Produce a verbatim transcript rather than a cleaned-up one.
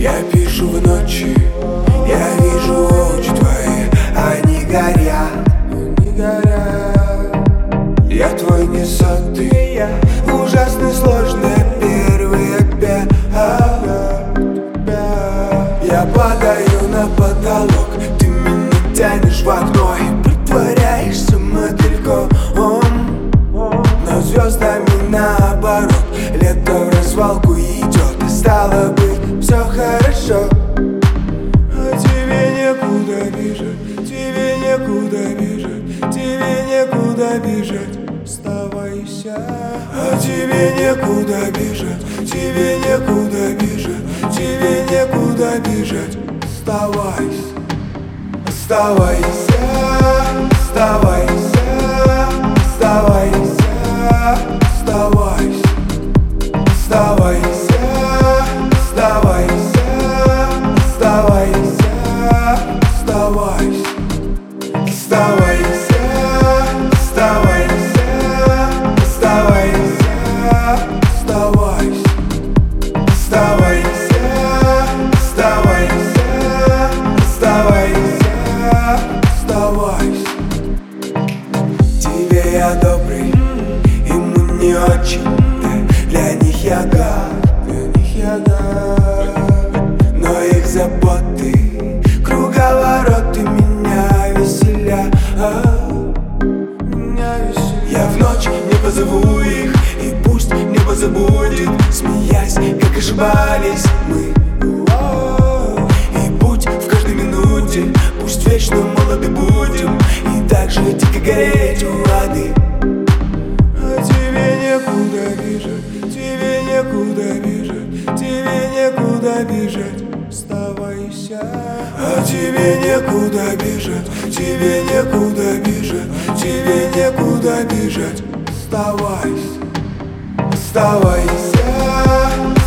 Я пишу в ночи, я вижу очи твои, они горят, они горят. Я твой не сотый, я ужасно сложный первый опять. Я падаю на потолок, ты меня тянешь в окно и притворяешься мотыльком. Но звездами наоборот, лето в развалку идет, и стало быть все хорошо. А тебе некуда бежать, тебе некуда бежать, тебе некуда бежать, оставайся. А тебе некуда бежать, тебе некуда бежать, тебе некуда бежать, оставайся. Оставайся, оставайся, оставайся, оставайся, оставайся, оставайся, оставайся, оставайся, оставайся, оставайся, оставайся, оставайся, оставайся, оставайся, оставайся, оставайся. Тебе я добрый, ему не очень, для них я гад, для них я гад. Но их заботы, круговороты меня веселят, меня веселят. Я в ночь не позову их, и пусть небо забудет, смеясь, как ошибались мы. И будь в каждой минуте, пусть вечно молоды будем, и так же дико гореть у воды. А тебе некуда бежать, тебе некуда бежать, тебе некуда бежать, оставайся. А тебе некуда бежать, тебе некуда бежать, тебе некуда бежать, оставайся, оставайся.